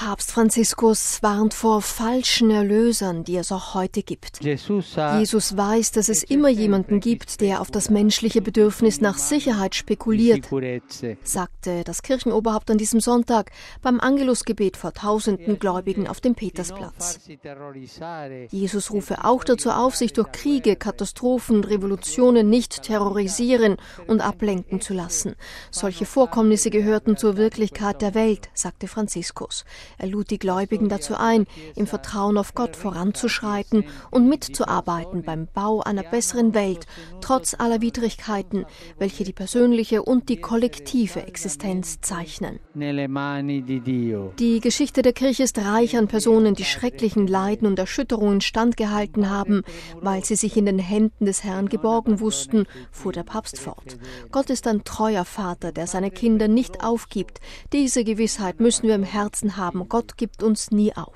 Papst Franziskus warnt vor falschen Erlösern, die es auch heute gibt. Jesus weiß, dass es immer jemanden gibt, der auf das menschliche Bedürfnis nach Sicherheit spekuliert, sagte das Kirchenoberhaupt an diesem Sonntag beim Angelusgebet vor Tausenden Gläubigen auf dem Petersplatz. Jesus rufe auch dazu auf, sich durch Kriege, Katastrophen und Revolutionen nicht terrorisieren und ablenken zu lassen. Solche Vorkommnisse gehörten zur Wirklichkeit der Welt, sagte Franziskus. Er lud die Gläubigen dazu ein, im Vertrauen auf Gott voranzuschreiten und mitzuarbeiten beim Bau einer besseren Welt, trotz aller Widrigkeiten, welche die persönliche und die kollektive Existenz zeichnen. Die Geschichte der Kirche ist reich an Personen, die schrecklichen Leiden und Erschütterungen standgehalten haben, weil sie sich in den Händen des Herrn geborgen wussten, fuhr der Papst fort. Gott ist ein treuer Vater, der seine Kinder nicht aufgibt. Diese Gewissheit müssen wir im Herzen haben. Gott gibt uns nie auf.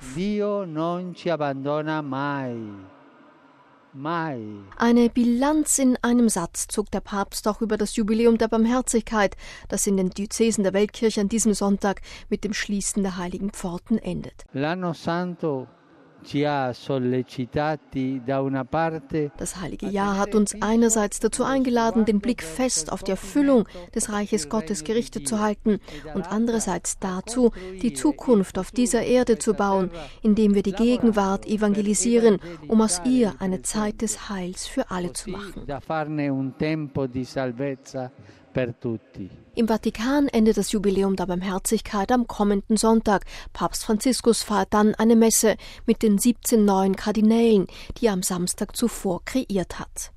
Eine Bilanz in einem Satz zog der Papst auch über das Jubiläum der Barmherzigkeit, das in den Diözesen der Weltkirche an diesem Sonntag mit dem Schließen der heiligen Pforten endet. Das heilige Jahr hat uns einerseits dazu eingeladen, den Blick fest auf die Erfüllung des Reiches Gottes gerichtet zu halten und andererseits dazu, die Zukunft auf dieser Erde zu bauen, indem wir die Gegenwart evangelisieren, um aus ihr eine Zeit des Heils für alle zu machen. Im Vatikan endet das Jubiläum der Barmherzigkeit am kommenden Sonntag. Papst Franziskus feiert dann eine Messe mit den 17 neuen Kardinälen, die er am Samstag zuvor kreiert hat.